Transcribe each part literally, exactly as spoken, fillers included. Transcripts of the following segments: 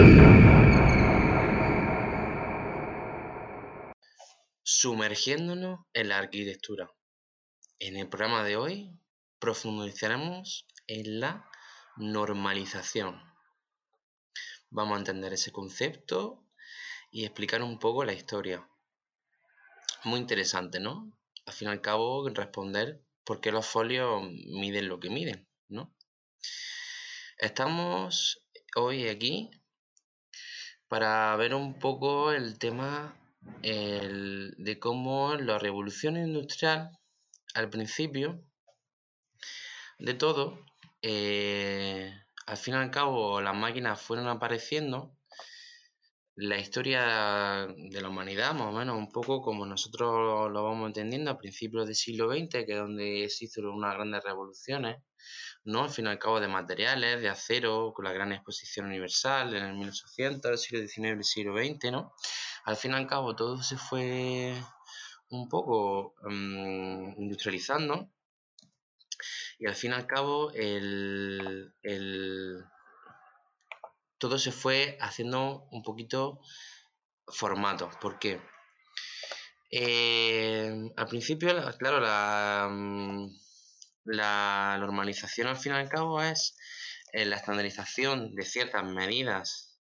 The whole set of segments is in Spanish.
Sumergiéndonos en la arquitectura. En el programa de hoy profundizaremos en la normalización. Vamos a entender ese concepto y explicar un poco la historia. Muy interesante, ¿no? Al fin y al cabo, responder por qué los folios miden lo que miden, ¿no? Estamos hoy aquí para ver un poco el tema el, de cómo la revolución industrial, al principio de todo, eh, al fin y al cabo las máquinas fueron apareciendo. La historia de la humanidad, más o menos, un poco como nosotros lo vamos entendiendo a principios del siglo veinte, que es donde se hicieron unas grandes revoluciones, ¿no? Al fin y al cabo de materiales, de acero, con la gran exposición universal en el mil ochocientos, el siglo diecinueve y el siglo veinte, ¿no? Al fin y al cabo todo se fue un poco um, industrializando y al fin y al cabo el, el, todo se fue haciendo un poquito formato. ¿Por qué? Eh, al principio, claro, la, la normalización al fin y al cabo es eh, la estandarización de ciertas medidas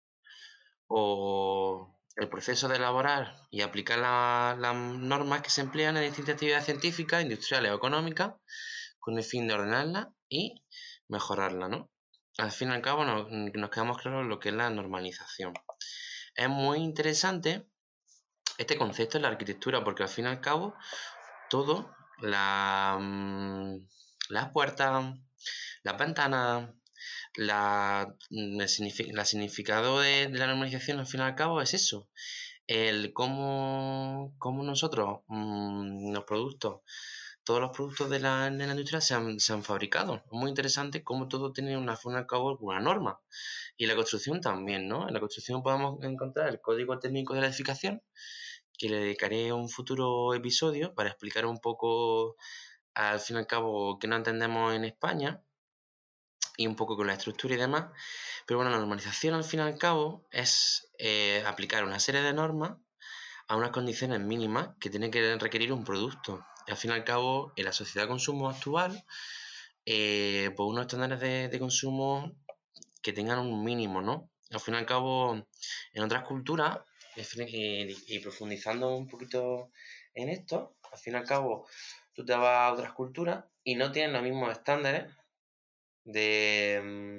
o el proceso de elaborar y aplicar la, las normas que se emplean en distintas actividades científicas, industriales o económicas con el fin de ordenarlas y mejorarlas, ¿no? Al fin y al cabo nos, nos quedamos claros lo que es la normalización. Es muy interesante este concepto en la arquitectura porque al fin y al cabo todo, la, las puertas, las ventanas, la, el, signific, la significado de, de la normalización al fin y al cabo es eso, el cómo, cómo nosotros, mmm, los productos, todos los productos de la, de la industria se han, se han fabricado. Es muy interesante cómo todo tiene una forma al cabo, una norma. Y la construcción también, ¿no? En la construcción podemos encontrar el código técnico de la edificación, que le dedicaré un futuro episodio para explicar un poco, al fin y al cabo, qué no entendemos en España y un poco con la estructura y demás. Pero bueno, la normalización al fin y al cabo es eh, aplicar una serie de normas a unas condiciones mínimas que tiene que requerir un producto. Y al fin y al cabo, en la sociedad de consumo actual, eh, pues unos estándares de, de consumo que tengan un mínimo, ¿no? Al fin y al cabo, en otras culturas, y, y profundizando un poquito en esto, al fin y al cabo, tú te vas a otras culturas y no tienen los mismos estándares de,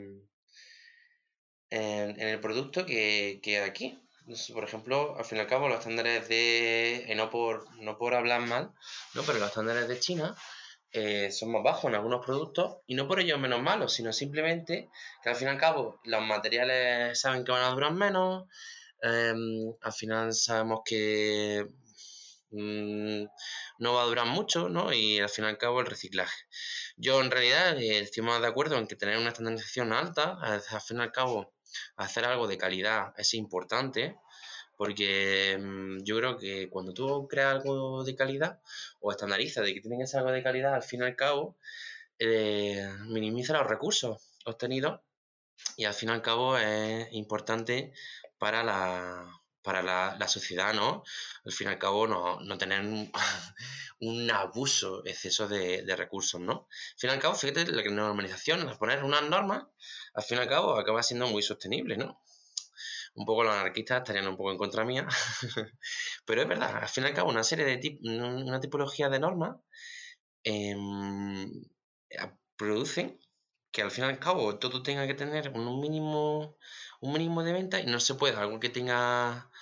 en, en el producto que, que aquí. Entonces, por ejemplo, al fin y al cabo, los estándares de, eh, no, por, no por hablar mal, ¿no? Pero los estándares de China eh, son más bajos en algunos productos y no por ello menos malos, sino simplemente que al fin y al cabo los materiales saben que van a durar menos, eh, al final sabemos que mmm, no va a durar mucho, ¿no? Y al fin y al cabo el reciclaje. Yo en realidad eh, estoy más de acuerdo en que tener una estandarización alta, al fin y al cabo hacer algo de calidad es importante, porque mmm, yo creo que cuando tú creas algo de calidad o estandarizas de que tiene que ser algo de calidad, al fin y al cabo eh, minimiza los recursos obtenidos y al fin y al cabo es importante para la, para la, la sociedad, ¿no? Al fin y al cabo no, no tener un, un abuso, exceso de, de recursos, ¿no? Al fin y al cabo, fíjate, la normalización, al poner unas normas, al fin y al cabo acaba siendo muy sostenible, ¿no? Un poco los anarquistas estarían un poco en contra mía, pero es verdad, al fin y al cabo una serie de tip, una tipología de normas eh, producen que al fin y al cabo todo tenga que tener un mínimo, un mínimo de venta y no se puede algo que tenga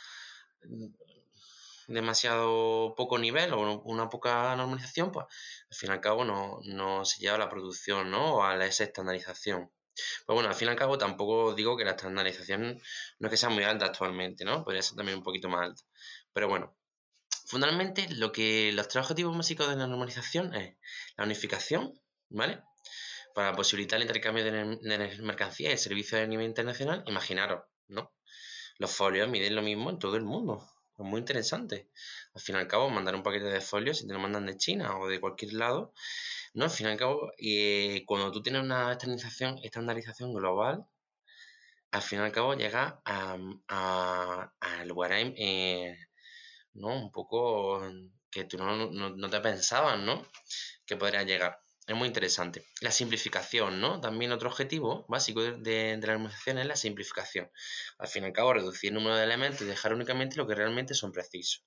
demasiado poco nivel o una poca normalización, pues al fin y al cabo no, no se lleva a la producción, ¿no? O a esa estandarización. Pues bueno, al fin y al cabo tampoco digo que la estandarización no es que sea muy alta actualmente, ¿no? Podría ser también un poquito más alta. Pero bueno, fundamentalmente lo que los tres objetivos básicos de la normalización es la unificación, ¿vale? Para posibilitar el intercambio de, de mercancías y servicios a nivel internacional. Imaginaros, ¿no? Los folios miden lo mismo en todo el mundo. Es muy interesante. Al fin y al cabo, mandar un paquete de folios si te lo mandan de China o de cualquier lado, ¿no? Al fin y al cabo, eh, cuando tú tienes una estandarización, estandarización global, al fin y al cabo llega a, a, a lugares eh, ¿no? un poco que tú no, no, no te pensabas, ¿no? Que podría llegar. Es muy interesante. La simplificación, ¿no? También otro objetivo básico de, de, de la normalización es la simplificación. Al fin y al cabo, reducir el número de elementos y dejar únicamente lo que realmente son precisos.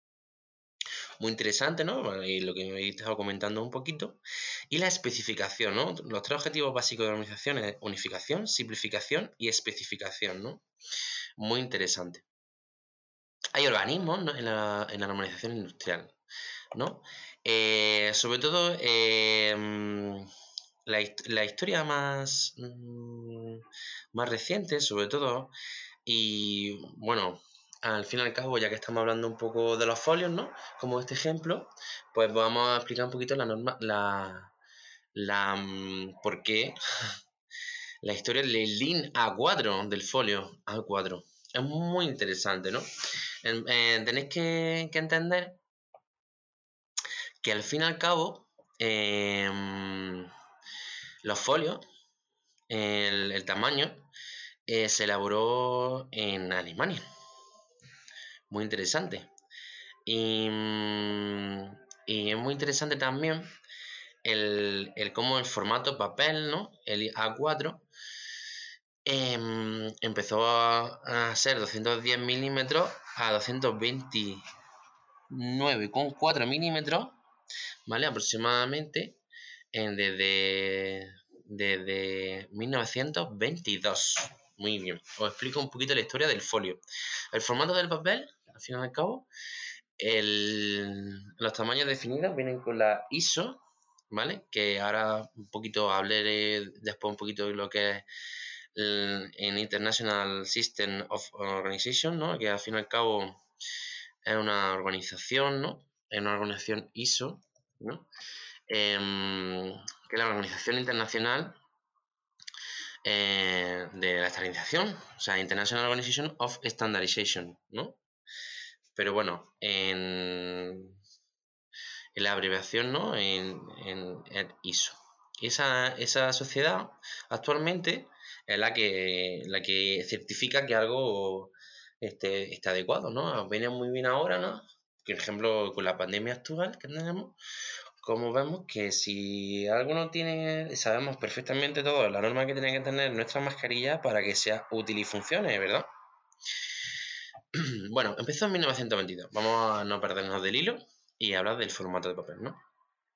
Muy interesante, ¿no? Y lo que me he estado comentando un poquito. Y la especificación, ¿no? Los tres objetivos básicos de la normalización es unificación, simplificación y especificación, ¿no? Muy interesante. Hay organismos, ¿no? en, la, en la normalización industrial, ¿no? Eh, sobre todo, eh, la, la, historia más, mmm, más reciente, sobre todo, y bueno, al fin y al cabo, ya que estamos hablando un poco de los folios, ¿no? Como este ejemplo, pues vamos a explicar un poquito la norma, la, la um, por qué la historia del Lean A cuatro, del folio A cuatro. Es muy interesante, ¿no? Eh, tenéis que, que entender que al fin y al cabo eh, los folios, el, el tamaño, eh, se elaboró en Alemania. Muy interesante. Y, y es muy interesante también el, el cómo el formato papel, ¿no? El A cuatro, eh, empezó a, a ser doscientos diez milímetros a doscientos veintinueve coma cuatro milímetros, ¿vale? Aproximadamente en, desde, desde mil novecientos veintidós. Muy bien. Os explico un poquito la historia del folio. El formato del papel, al fin y al cabo, el, los tamaños definidos vienen con la I S O, ¿vale? Que ahora un poquito hablaré después un poquito de lo que es el, el International System of Organization, ¿no? Que al fin y al cabo es una organización, ¿no? Es una organización I S O, ¿no? Eh, que es la Organización Internacional eh, de la Estandarización, o sea, International Organization of Standardization, ¿no? Pero bueno, en, en la abreviación, ¿no? En, en, en I S O. Esa, esa sociedad actualmente es la que, la que certifica que algo esté, está adecuado, ¿no? Viene muy bien ahora, ¿no? Por ejemplo, con la pandemia actual que tenemos, como vemos que si algo no tiene, sabemos perfectamente todo la norma que tiene que tener nuestra mascarilla para que sea útil y funcione, ¿verdad? Bueno, empezó en mil novecientos veintidós. Vamos a no perdernos del hilo y hablar del formato de papel, ¿no?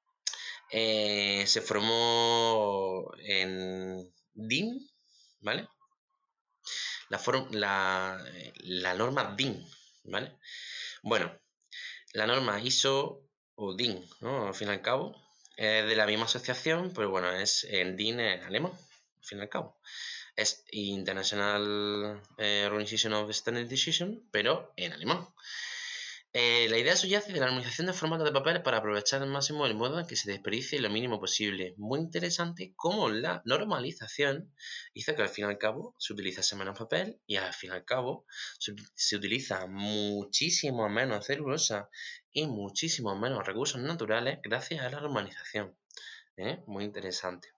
Eh, se formó en D I N, ¿vale? La, la, la norma D I N, ¿vale? Bueno, la norma I S O o D I N, ¿no? Al fin y al cabo, es de la misma asociación, pero bueno, es en D I N en alemán, al fin y al cabo. Es International Organization of Standardization, pero en alemán. Eh, la idea subyace de la armonización de formatos de papel para aprovechar al máximo el modo en que se desperdicie lo mínimo posible. Muy interesante cómo la normalización hizo que al fin y al cabo se utilizase menos papel y al fin y al cabo se, se utiliza muchísimo menos celulosa y muchísimo menos recursos naturales gracias a la normalización. ¿Eh? Muy interesante.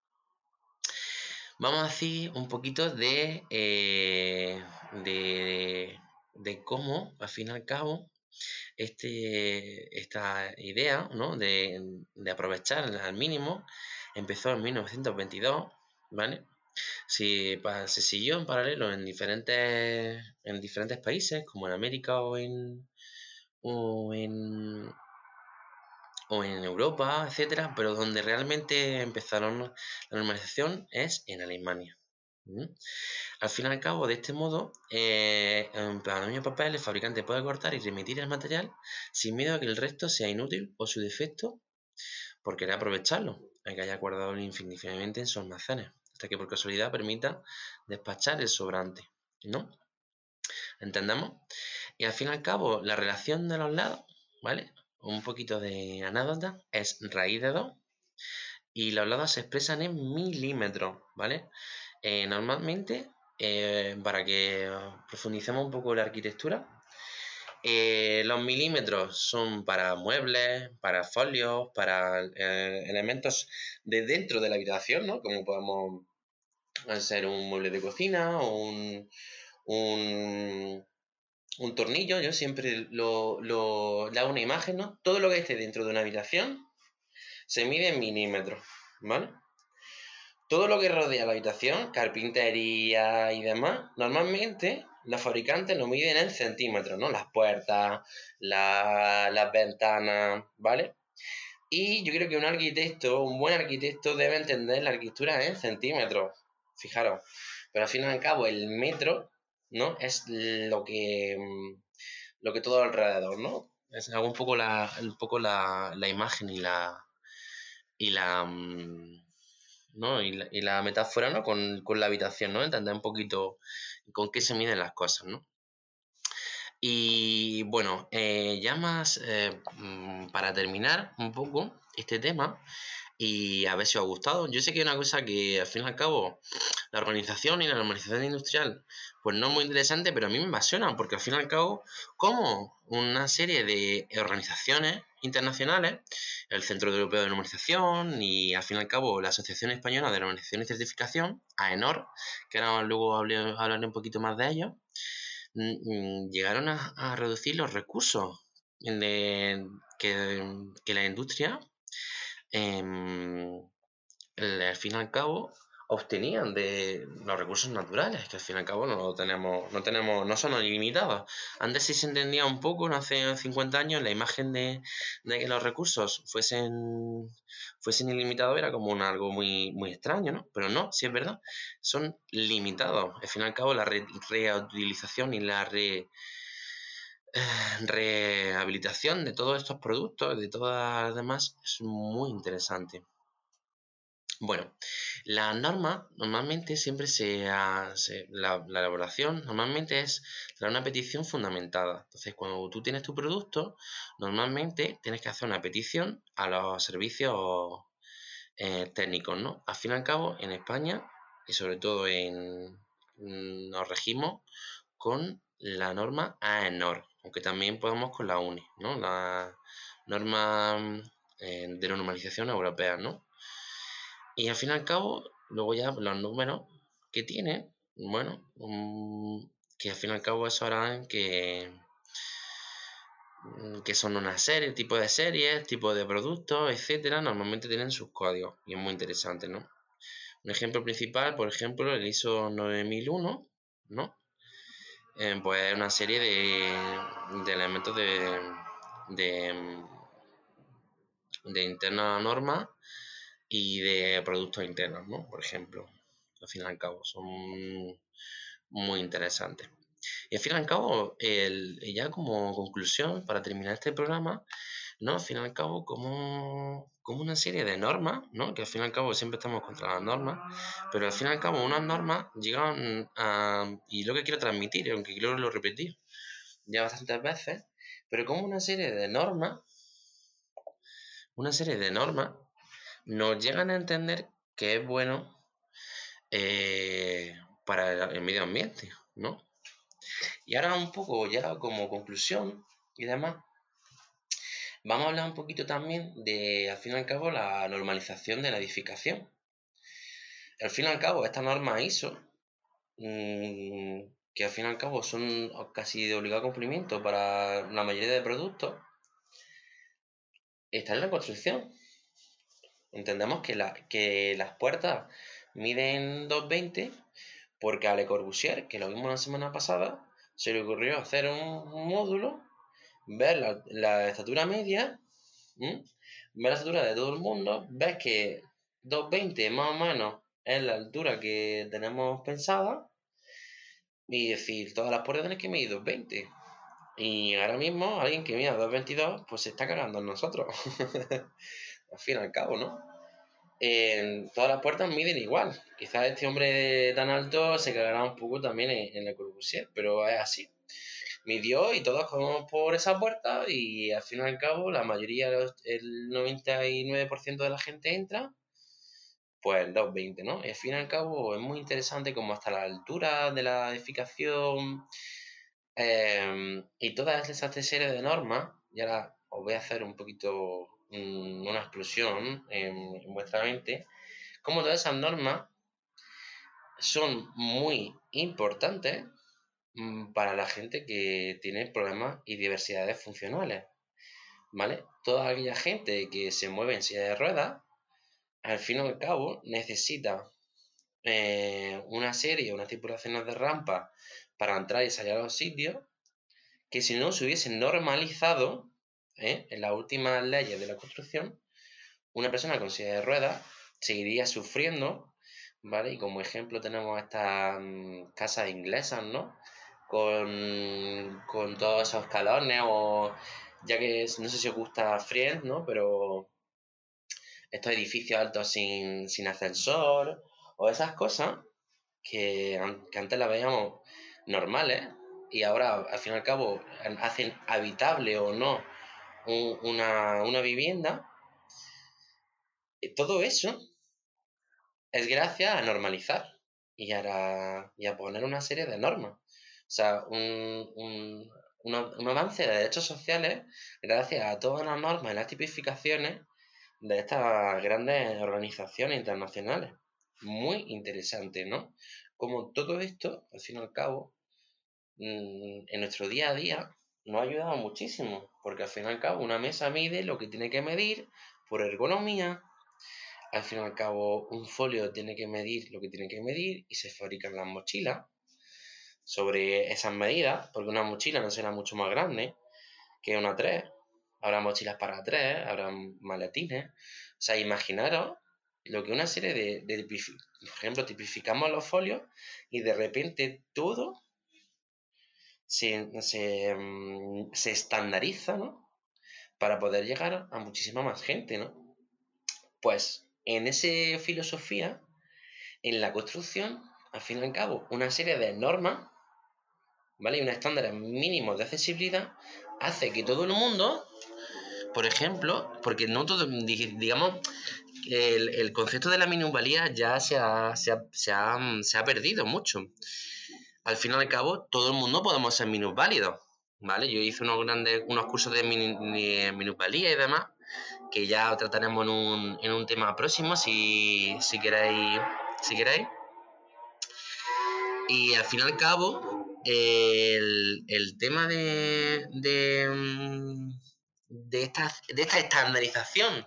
Vamos a decir un poquito de, eh, de, de cómo al fin y al cabo este, esta idea, ¿no? de, de aprovechar al mínimo empezó en mil novecientos veintidós, ¿vale? Si, pa, se siguió en paralelo en diferentes, en diferentes países, como en América o en, o en, o en Europa, etcétera, pero donde realmente empezaron la normalización es en Alemania. ¿Mm? Al fin y al cabo, de este modo, eh, en plano de papel, el fabricante puede cortar y remitir el material sin miedo a que el resto sea inútil o su defecto por querer aprovecharlo, hay que haya guardado infinitamente en sus almacenes, hasta que por casualidad permita despachar el sobrante, ¿no? ¿Entendemos? Y al fin y al cabo, la relación de los lados, ¿vale? Un poquito de anécdota, es raíz de dos y los lados se expresan en milímetros, ¿vale? Eh, normalmente, eh, para que profundicemos un poco la arquitectura, eh, los milímetros son para muebles, para folios, para eh, elementos de dentro de la habitación, ¿no? Como podemos Puede ser un mueble de cocina o un, un, un tornillo. Yo siempre lo, lo, le hago una imagen, ¿no? Todo lo que esté dentro de una habitación se mide en milímetros, ¿vale? Todo lo que rodea la habitación, carpintería y demás, normalmente los fabricantes lo miden en centímetros, ¿no? Las puertas, la, las ventanas, ¿vale? Y yo creo que un arquitecto, un buen arquitecto, debe entender la arquitectura en centímetros. Fijaros. Pero al fin y al cabo, el metro, ¿no? Es lo que, mm, lo que todo alrededor, ¿no? Es un poco la, un poco la, la imagen y la, y la, mm, ¿no? Y la, y la metáfora, ¿no? Con, con la habitación, ¿no? Entender un poquito con qué se miden las cosas, ¿no? Y bueno, eh, ya más eh, mm, para terminar un poco este tema y a ver si os ha gustado. Yo sé que es una cosa que al fin y al cabo la organización y la normalización industrial pues no es muy interesante, pero a mí me apasiona porque al fin y al cabo como una serie de organizaciones internacionales, el Centro Europeo de Normalización y al fin y al cabo la Asociación Española de Normalización y Certificación, AENOR, que ahora luego hablé- hablaré un poquito más de ellos, mm, llegaron a, a reducir los recursos de- que, que la industria, em, el- al fin y al cabo, obtenían de los recursos naturales, que al fin y al cabo no lo tenemos, no tenemos, no son ilimitados. Antes sí se entendía un poco, no hace cincuenta años, la imagen de, de que los recursos fuesen, fuesen ilimitados era como un algo muy, muy extraño, ¿no? Pero no, sí es verdad, son limitados. Al fin y al cabo, la re- reutilización y la re, eh, rehabilitación de todos estos productos, de todas las demás, es muy interesante. Bueno, la norma normalmente siempre se, ha- se- la, la elaboración normalmente es tras una petición fundamentada. Entonces, cuando tú tienes tu producto, normalmente tienes que hacer una petición a los servicios eh, técnicos, ¿no? Al fin y al cabo, en España y sobre todo en mm, nos regimos con la norma AENOR, aunque también podemos con la UNI, ¿no? La norma mm, eh, de normalización europea, ¿no? Y al fin y al cabo, luego ya los números que tiene, bueno, um, que al fin y al cabo eso hará que, mm, que son una serie, tipo de series, tipo de productos, etcétera, normalmente tienen sus códigos y es muy interesante, ¿no? Un ejemplo principal, por ejemplo, el ISO nueve mil uno, ¿no? Eh, pues es una serie de, de elementos de, de, de interna norma y de productos internos, ¿no? Por ejemplo, al fin y al cabo, son muy interesantes. Y al fin y al cabo, el, ya como conclusión, para terminar este programa, ¿no? Al fin y al cabo, como, como una serie de normas, ¿no? Que al fin y al cabo siempre estamos contra las normas, pero al fin y al cabo unas normas llegan a... Y lo que quiero transmitir, aunque quiero lo repetir ya bastantes veces, pero como una serie de normas, una serie de normas nos llegan a entender que es bueno eh, para el, el medio ambiente, ¿no? Y ahora un poco ya como conclusión y demás, vamos a hablar un poquito también de, al fin y al cabo, la normalización de la edificación. Al fin y al cabo, esta norma ISO, mmm, que al fin y al cabo son casi de obligado cumplimiento para la mayoría de productos, está en la construcción. Entendemos que, la, que las puertas miden dos veinte porque a Le Corbusier, que lo vimos la semana pasada, se le ocurrió hacer un módulo, ver la, la estatura media, ¿m? ver la estatura de todo el mundo, ves que dos veinte más o menos es la altura que tenemos pensada y decir, todas las puertas tienen que medir dos veinte. Y ahora mismo alguien que mida dos veintidós pues se está cagando en nosotros. Al fin y al cabo, ¿no? Eh, todas las puertas miden igual. Quizás este hombre tan alto se cagará un poco también en, en Le Corbusier, pero es así. Midió y todos vamos por esa puerta y al fin y al cabo la mayoría, el noventa y nueve por ciento de la gente entra, pues dos veinte, ¿no? Y al fin y al cabo es muy interesante como hasta la altura de la edificación eh, y todas esas series de normas, y ahora os voy a hacer un poquito mm, una explosión en, en vuestra mente, como todas esas normas son muy importantes mm, para la gente que tiene problemas y diversidades funcionales, ¿vale? Toda aquella gente que se mueve en silla de ruedas, al fin y al cabo, necesita eh, una serie, unas tripulaciones de rampas para entrar y salir a los sitios, que si no se hubiesen normalizado, ¿eh? En las últimas leyes de la construcción, una persona con silla de ruedas seguiría sufriendo, ¿vale? Y como ejemplo tenemos estas mm, casas inglesas, ¿no? Con, con todos esos escalones, o ya que es- no sé si os gusta Friends, ¿no? Pero estos edificios altos sin, sin ascensor, o esas cosas que, an- que antes las veíamos normales y ahora, al fin y al cabo, hacen habitable o no un- una, una vivienda. Eh, Todo eso es gracias a normalizar y a, y a poner una serie de normas. O sea, un, un, un- un avance de derechos sociales gracias a todas las normas y las tipificaciones de estas grandes organizaciones internacionales. Muy interesante, ¿no? Como todo esto, al fin y al cabo, mm, en nuestro día a día nos ha ayudado muchísimo, porque al fin y al cabo una mesa mide lo que tiene que medir por ergonomía, al fin y al cabo un folio tiene que medir lo que tiene que medir y se fabrican las mochilas sobre esas medidas, porque una mochila no será mucho más grande que una tres. Habrá mochilas para tres, habrá maletines. O sea, imaginaros lo que una serie de, de tipifi- por ejemplo, tipificamos los folios y de repente todo se, se, mm, se estandariza, ¿no? Para poder llegar a muchísima más gente, ¿no? Pues en esa filosofía, en la construcción, al fin y al cabo, una serie de normas, ¿vale? Y unos estándares mínimos de accesibilidad hace que todo el mundo, por ejemplo, porque no todo, digamos, el, el concepto de la minusvalía ya se ha, se, ha, se, ha, se ha perdido mucho. Al fin y al cabo, todo el mundo podemos ser minusválidos, ¿vale? Yo hice unos grandes, unos cursos de minusvalía y demás, que ya trataremos en un, en un tema próximo, si, si queréis, si queréis. Y al fin y al cabo, el, el tema de, de, mm, de, esta, de esta estandarización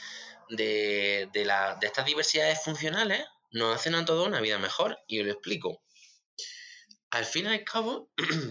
de, de, la, de estas diversidades funcionales nos hacen a todos una vida mejor. Y os lo explico. Al fin y al cabo,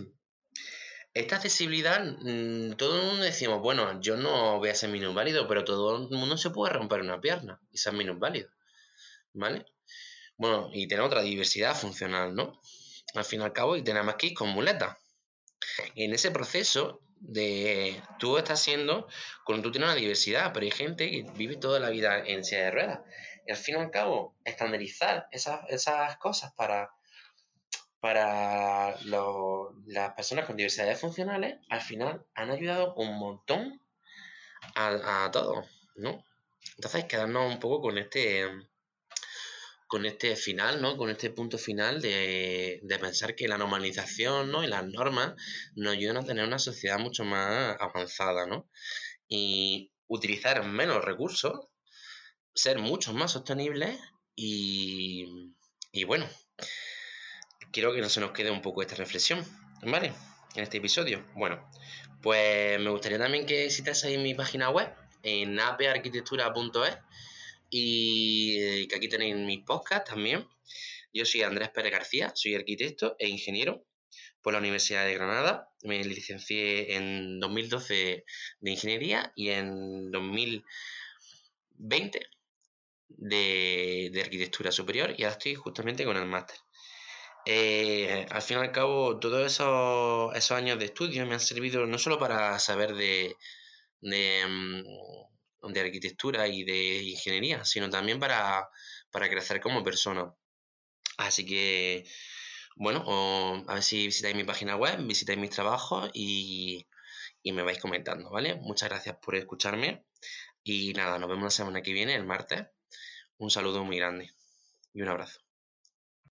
esta accesibilidad, mmm, todo el mundo decimos, bueno, yo no voy a ser minusválido, pero todo el mundo se puede romper una pierna y ser minusválido, ¿vale? Bueno, y tener otra diversidad funcional, ¿no? Al fin y al cabo, y tener más que ir con muletas. Y en ese proceso de tú estás siendo, cuando tú tienes una diversidad, pero hay gente que vive toda la vida en silla de ruedas. Y al fin y al cabo, estandarizar esas, esas cosas para, para lo- las personas con diversidades funcionales, al final han ayudado un montón a, a todos, ¿no? Entonces, quedarnos un poco con este, con este final, ¿no? Con este punto final de, de pensar que la normalización, ¿no? Y las normas nos ayudan a tener una sociedad mucho más avanzada, ¿no? Y utilizar menos recursos, ser mucho más sostenibles y, y bueno, quiero que no se nos quede un poco esta reflexión, ¿vale? En este episodio. Bueno, pues me gustaría también que visitaseis mi página web en apearquitectura punto es y que aquí tenéis mis podcasts también. Yo soy Andrés Pérez García, soy arquitecto e ingeniero por la Universidad de Granada. Me licencié en dos mil doce de ingeniería y en dos mil veinte de, de arquitectura superior y ahora estoy justamente con el máster. Eh, al fin y al cabo, todos esos, esos años de estudio me han servido no solo para saber de, de, mm, de arquitectura y de ingeniería, sino también para, para crecer como persona. Así que, bueno, o- a ver si visitáis mi página web, visitáis mis trabajos y, y me vais comentando, ¿vale? Muchas gracias por escucharme y nada, nos vemos la semana que viene, el martes. Un saludo muy grande y un abrazo.